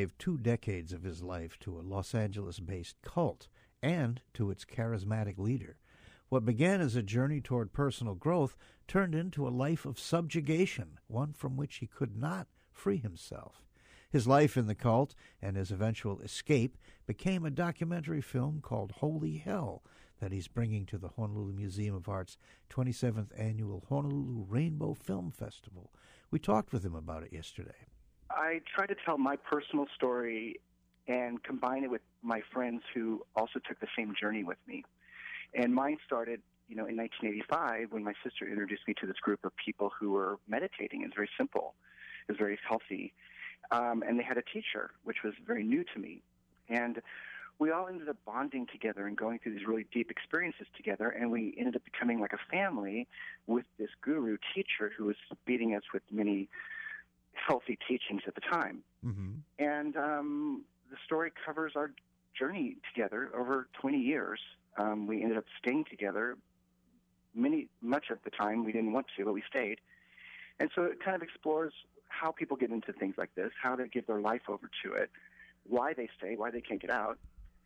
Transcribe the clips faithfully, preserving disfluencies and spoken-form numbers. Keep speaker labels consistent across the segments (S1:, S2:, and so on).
S1: gave two decades of his life to a Los Angeles-based cult and to its charismatic leader. What began as a journey toward personal growth turned into a life of subjugation, one from which he could not free himself. His life in the cult and his eventual escape became a documentary film called Holy Hell that he's bringing to the Honolulu Museum of Art's twenty-seventh Annual Honolulu Rainbow Film Festival. We talked with him about it yesterday.
S2: I try to tell my personal story and combine it with my friends who also took the same journey with me. And mine started, you know, in nineteen eighty-five when my sister introduced me to this group of people who were meditating. It was very simple. It was very healthy. Um, and they had a teacher, which was very new to me. And we all ended up bonding together and going through these really deep experiences together, and we ended up becoming like a family with this guru teacher who was feeding us with many healthy teachings at the time.
S1: Mm-hmm.
S2: And um, the story covers our journey together over twenty years. Um, we ended up staying together many, much of the time. We didn't want to, but we stayed. And so it kind of explores how people get into things like this, how they give their life over to it, why they stay, why they can't get out,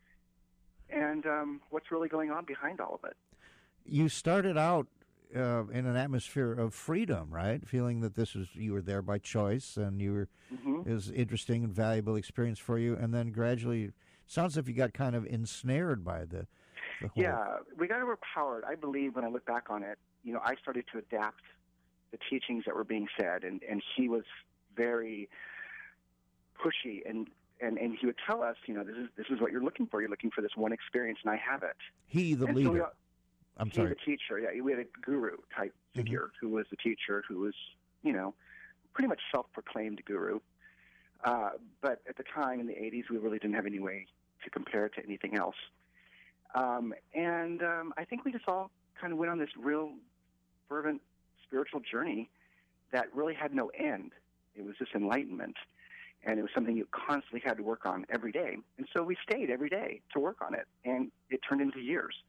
S2: and um, what's really going on behind all of it.
S1: You started out uh, in an atmosphere of freedom, right? Feeling that this was, you were there by choice, and you were,
S2: Mm-hmm.
S1: it was an interesting and valuable experience for you, and then gradually, sounds as if you got kind of ensnared by the, the whole...
S2: Yeah, we got overpowered. I believe when I look back on it, you know, I started to adapt the teachings that were being said, and, and he was very pushy, and, and, and he would tell us, you know, this is this is what you're looking for. You're looking for this one experience, and I have it.
S1: He, the
S2: and
S1: leader.
S2: So we all,
S1: I'm
S2: he,
S1: sorry.
S2: the teacher. Yeah, we had a guru type figure
S1: Mm-hmm.
S2: who was the teacher, who was, you know, pretty much self-proclaimed guru. Uh, but at the time in the eighties, we really didn't have any way to compare it to anything else. Um, and um, I think we just all kind of went on this real fervent spiritual journey that really had no end. It was this enlightenment, and it was something you constantly had to work on every day. And so we stayed every day to work on it, and it turned into years.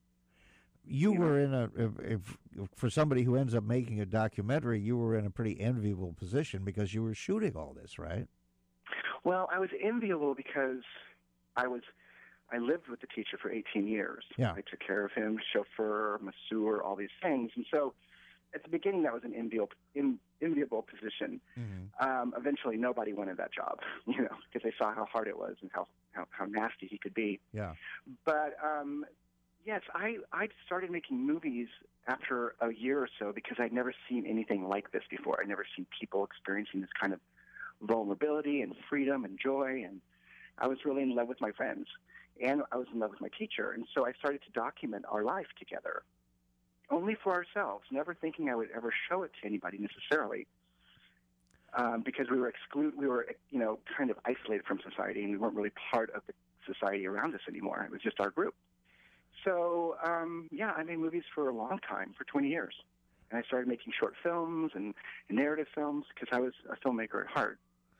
S1: You,
S2: you
S1: were
S2: know?
S1: in a, if, if, for somebody who ends up making a documentary, you were in a pretty enviable position because you were shooting all this, right?
S2: Well, I was enviable because I was, I lived with the teacher for eighteen years.
S1: Yeah.
S2: I took care of him, chauffeur, masseur, all these things. And so at the beginning, that was an enviable, in, enviable position.
S1: Mm-hmm.
S2: Um, eventually, nobody wanted that job, you know, because they saw how hard it was and how, how, how nasty he could be.
S1: Yeah.
S2: But, um, yes, I, I started making movies after a year or so because I'd never seen anything like this before. I'd never seen people experiencing this kind of vulnerability and freedom and joy, and I was really in love with my friends, and I was in love with my teacher, and so I started to document our life together, only for ourselves, never thinking I would ever show it to anybody necessarily, um, because we were exclude, we were, you know, kind of isolated from society, and we weren't really part of the society around us anymore. It was just our group. So, um, yeah, I made movies for a long time, for twenty years, and I started making short films and, and narrative films because I was a filmmaker at heart.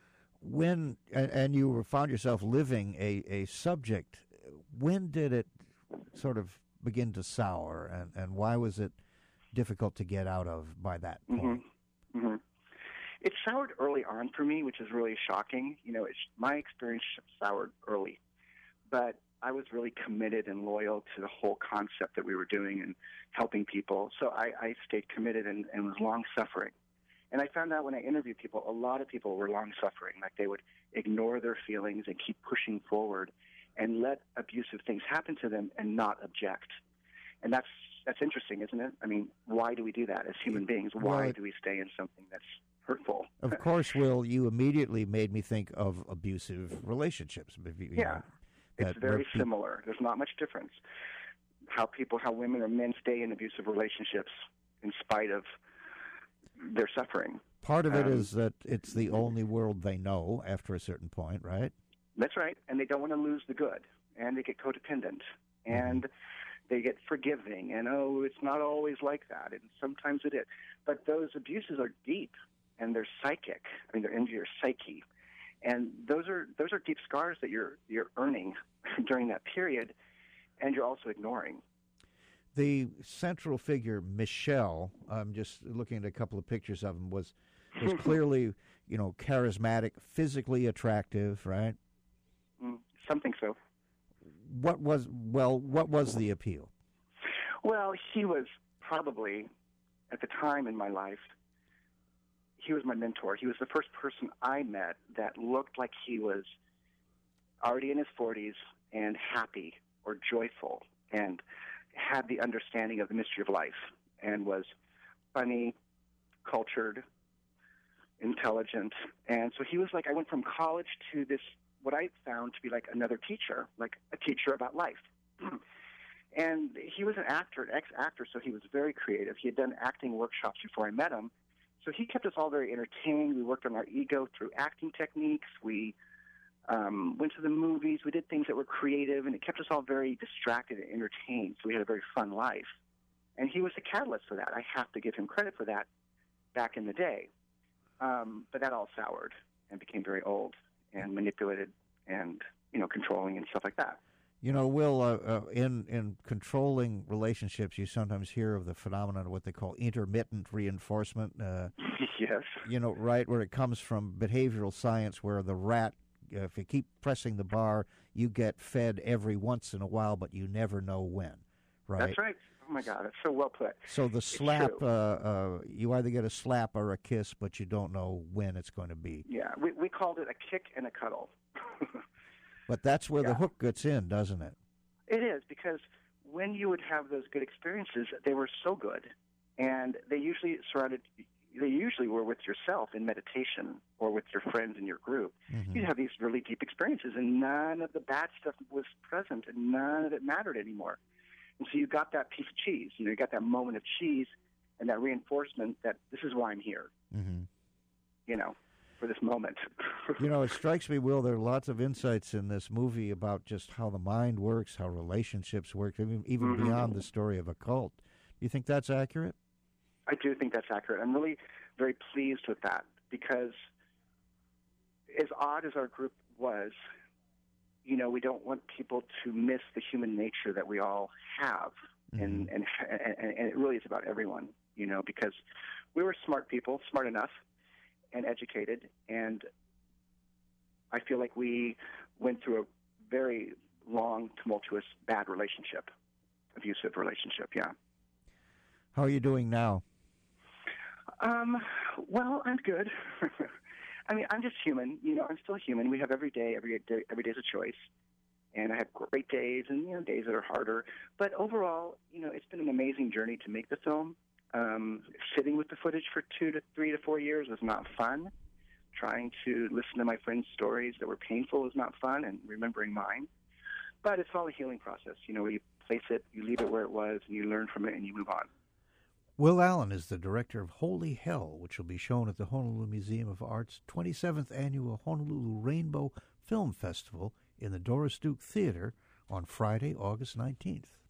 S1: When and, and you found yourself living a, a subject, when did it sort of begin to sour, and, and why was it difficult to get out of by that point?
S2: Mm-hmm. Mm-hmm. It soured early on for me, which is really shocking. You know, it's, my experience soured early, but I was really committed and loyal to the whole concept that we were doing and helping people. So I, I stayed committed and, and was long-suffering. And I found out when I interviewed people, a lot of people were long-suffering. Like they would ignore their feelings and keep pushing forward and let abusive things happen to them and not object. And that's that's interesting, isn't it? I mean, why do we do that as human beings? Why
S1: Right.
S2: do we stay in something that's hurtful?
S1: Of course, Will, you immediately made me think of abusive relationships. You know,
S2: Yeah. It's
S1: that
S2: very
S1: where pe-
S2: similar. There's not much difference. How people, how women or men stay in abusive relationships in spite of their suffering.
S1: Part of it
S2: Um,
S1: is that it's the only world they know after a certain point, right?
S2: That's right. And they don't want to lose the good. And they get codependent. And
S1: Mm-hmm.
S2: they get forgiving. And, oh, it's not always like that. And sometimes it is. But those abuses are deep. And they're psychic. I mean, they're into your psyche. And those are those are deep scars that you're you're earning during that period, and you're also ignoring.
S1: The central figure, Michelle, I'm just looking at a couple of pictures of him, was was clearly you know, charismatic, physically attractive, right?
S2: Mm, something so.
S1: What was, well, what was the appeal?
S2: Well, he was probably, at the time in my life, he was my mentor. He was the first person I met that looked like he was already in his forties and happy or joyful and had the understanding of the mystery of life and was funny, cultured, intelligent. And so he was like, I went from college to this, what I found to be like another teacher, like a teacher about life. And he was an actor, an ex-actor, so he was very creative. He had done acting workshops before I met him. So he kept us all very entertained. We worked on our ego through acting techniques. We um, went to the movies. We did things that were creative, and it kept us all very distracted and entertained. So we had a very fun life. And he was the catalyst for that. I have to give him credit for that back in the day. Um, but that all soured and became very old and manipulated and, you know, controlling and stuff like that.
S1: You know, Will, uh, uh, in, in controlling relationships, you sometimes hear of the phenomenon of what they call intermittent reinforcement. Uh,
S2: yes.
S1: You know, right, where it comes from behavioral science, where the rat, uh, if you keep pressing the bar, you get fed every once in a while, but you never know when, right?
S2: That's right. Oh, my God, that's so well put.
S1: So the slap, uh, uh, you either get a slap or a kiss, but you don't know when it's going to be.
S2: Yeah, we, we called it a kick and a cuddle.
S1: But that's where
S2: yeah.
S1: the hook gets in, doesn't it?
S2: It is, because when you would have those good experiences, they were so good, and they usually surrounded, they usually were with yourself in meditation or with your friends in your group. Mm-hmm. You'd have these really deep experiences, and none of the bad stuff was present, and none of it mattered anymore. And so you got that piece of cheese, you know, you got that moment of cheese and that reinforcement that this is why I'm here, mm-hmm. you know, for this moment.
S1: You know, it strikes me, Will, there are lots of insights in this movie about just how the mind works, how relationships work, even, even mm-hmm. beyond the story of a cult. Do you think that's accurate?
S2: I do think that's accurate. I'm really very pleased with that, because as odd as our group was, you know, we don't want people to miss the human nature that we all have. Mm-hmm. And, and, and, and it really is about everyone, you know, because we were smart people, smart enough, and educated, and I feel like we went through a very long, tumultuous, bad relationship, abusive relationship, yeah.
S1: How are you doing now?
S2: Um, well, I'm good. I mean, I'm just human. You know, I'm still human. We have every day, every day, every day is a choice, and I have great days and, you know, days that are harder. But overall, you know, it's been an amazing journey to make the film. Um, sitting with the footage for two to three to four years was not fun. Trying to listen to my friends' stories that were painful was not fun, and remembering mine. But it's all a healing process. You know, you place it, you leave it where it was, and you learn from it, and you move on.
S1: Will Allen is the director of Holy Hell, which will be shown at the Honolulu Museum of Art's twenty-seventh Annual Honolulu Rainbow Film Festival in the Doris Duke Theater on Friday, August nineteenth.